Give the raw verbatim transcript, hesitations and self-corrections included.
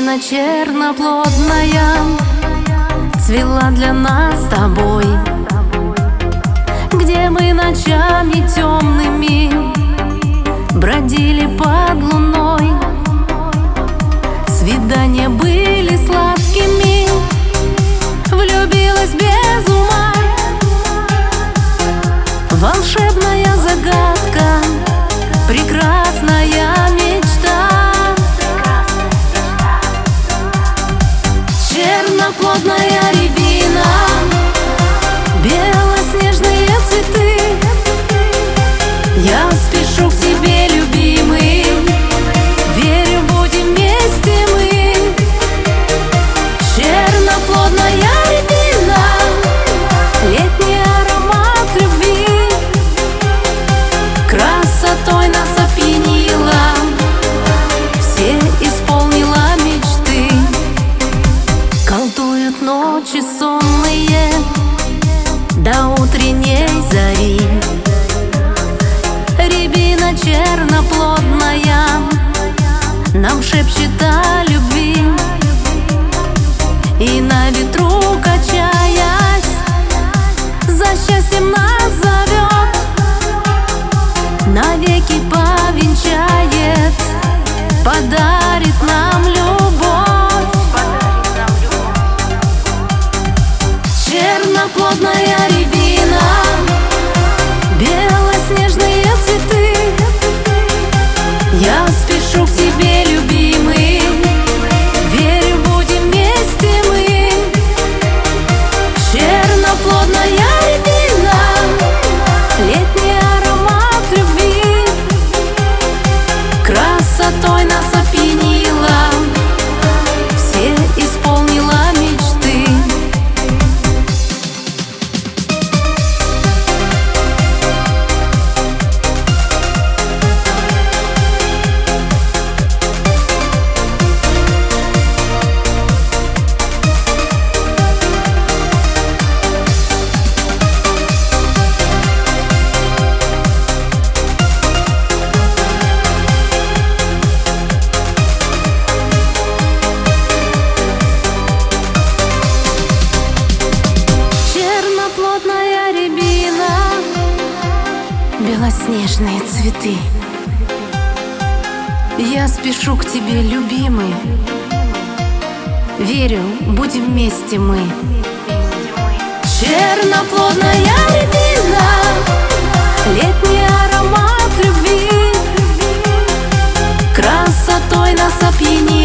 Рябина черноплодная цвела для нас с тобой, где мы ночами темными бродили под луной. Свидания были сладкими, влюбилась без ума. Волшебная загадка, прекрасная мечта. Черноплодная рябина, белоснежные цветы. Я спешу к тебе, любимый, верю, будем вместе мы. Черноплодная рябина, летний аромат любви, красотой нас опьянила, все исполнила мечты. Колдуют ночи сонные до утренней зари. Рябина черноплодная нам шепчет о любви, и на ветру, качаясь, за счастьем нас зовет, навеки повенчает, подарит нам любовь. Черноплодная рябина, белоснежные цветы. Я спешу к тебе, любимый, верю, будем вместе мы. Черноплодная рябина, летний аромат любви, красотой нас опьянила, все исполнила мечты. Черноплодная рябина, белоснежные цветы. Я спешу к тебе, любимый, верю, будем вместе мы. Черноплодная рябина, летний аромат любви, красотой нас опьянит.